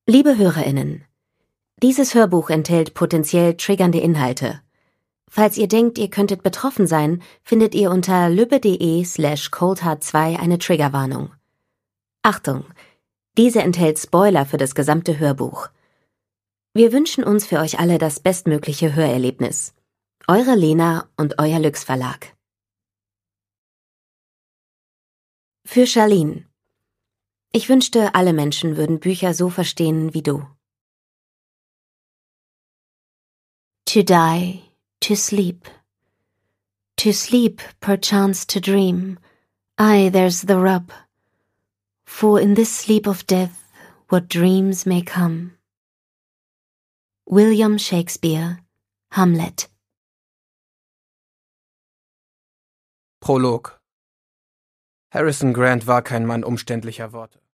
Liebe HörerInnen, dieses Hörbuch enthält potenziell triggernde Inhalte. Falls ihr denkt, ihr könntet betroffen sein, findet ihr unter lübbe.de/coldhard2 eine Triggerwarnung. Achtung! Diese enthält Spoiler für das gesamte Hörbuch. Wir wünschen uns für euch alle das bestmögliche Hörerlebnis. Eure Lena und euer Lüx Verlag. Für Charlene. Ich wünschte, alle Menschen würden Bücher so verstehen wie du. To die, to sleep. To sleep, perchance to dream. Aye, there's the rub. For in this sleep of death, what dreams may come. William Shakespeare, Hamlet. Prolog. Harrison Grant war kein Mann umständlicher Worte.